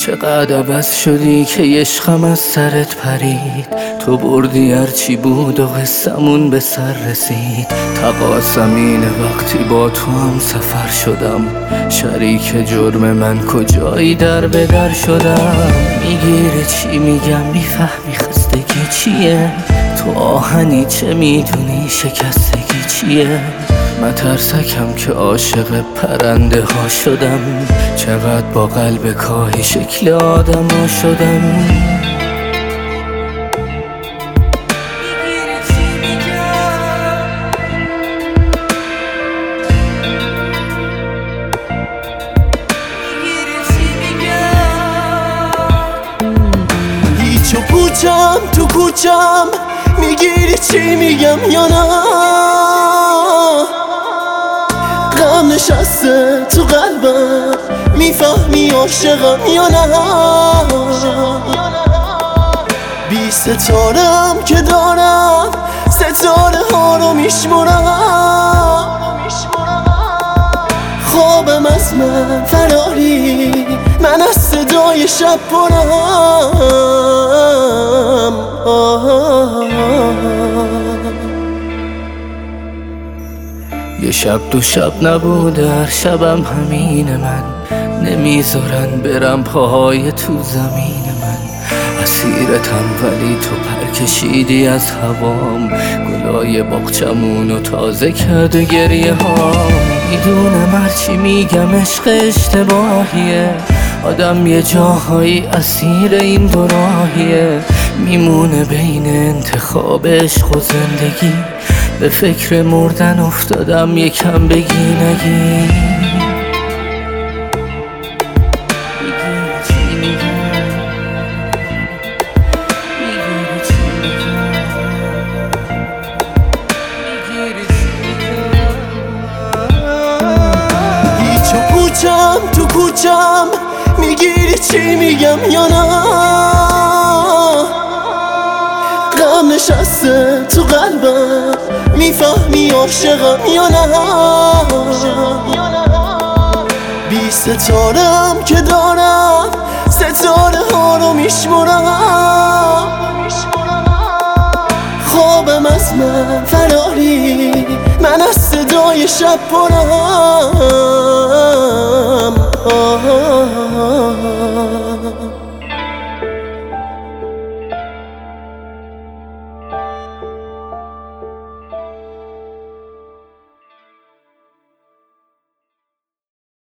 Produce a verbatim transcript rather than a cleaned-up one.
چقدر عوض شدی که عشقم از سرت پرید. تو بردی هرچی بود و قصمون به سر رسید. تقاصم اینه وقتی با تو هم سفر شدم، شریک جرم من کجایی در به در شدم. میگیره چی میگم میفهمی خستگی چیه، تو آهنی چه میدونی شکستگی چیه. مترسکم که عاشق پرنده ها شدم، چقدر با قلب کاهی شکل آدم ها شدم. هیچ و پوچم تو کوچم، میگیری چی میگم یا نه؟ غم نشسته تو قلبم، میفهمی عاشقم یا نه؟ بی ستارم که دارم، ستاره ها رو میشمرم. خوابم از من فراری، من از صدای شب پرم. یه شب دو شب نبوده هر شبم همین من، نمیذارن برم پاهای تو زمین من. اسیرتم ولی تو پر کشیدی از هوام، گلای باغچمونو تازه کرد و گریه ها. میدونم هرچی میگم عشق اشتباهیه، آدم یه جاهایی اسیر این دو راهیه. میمونه بین انتخاب عشق و زندگی، به فکر مردن افتادم یکم بگی نگی. هیچ و پوچم تو کوچم، میگیری چی میگم یا نه؟ غم نشسته تو قلبم، میفهمی عاشقم یا نه؟ بی ستارم که دارم، ستاره ها رو میشمرم. خوابم از من فراری، من از صدای شب پرم.